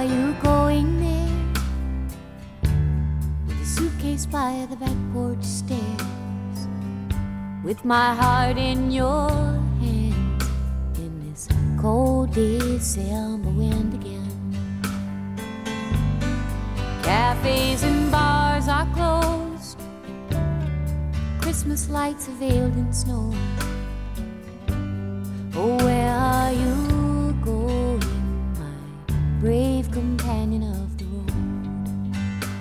are you going there? With a suitcase by the back porch stairs, with my heart in your hands, in this cold December wind again. Cafes and bars are closed, Christmas lights are veiled in snow. Oh, where are you going, my brave companion of the road?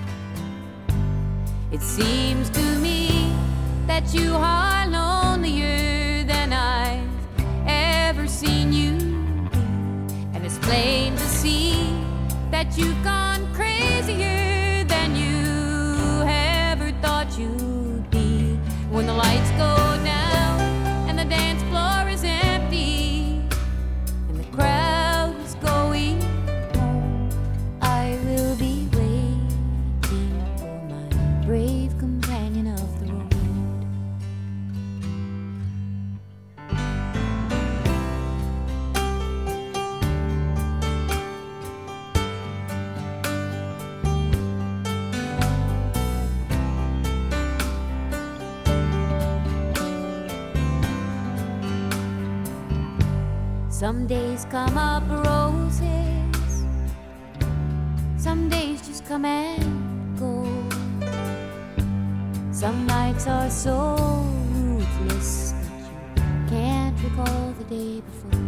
It seems to me that you are lonelier than I've ever seen you be, and it's plain to see that you've gone crazier than you ever thought you'd be. When the lights go down and the dance floor is empty and the crowd is going home, I will be waiting for my brave companion of the road. Some days come up roses, some days just come and go. Some nights are so ruthless that you can't recall the day before.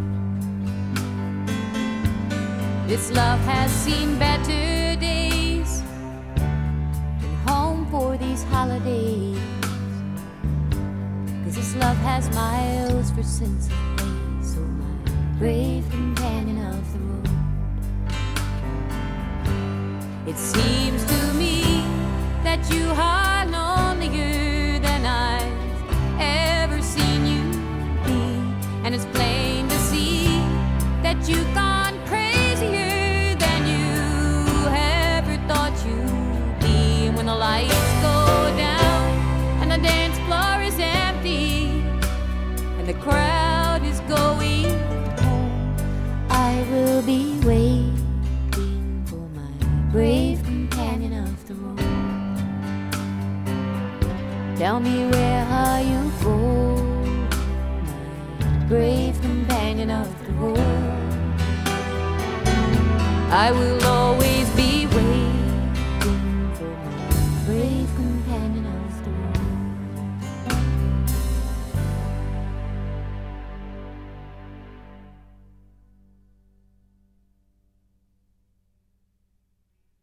This love has seen better days, been home for these holidays, 'cause this love has miles for sense of place. So my brave companion of the road, it seems to me that you are lonelier than I've ever seen you be, and it's plain to see that you've gone crazier than you ever thought you'd be. And when the lights go down and the dance floor is empty and the crowd is going, I will be waiting for my brave companion of the road. Tell me, where are you going, my brave companion of the road? I will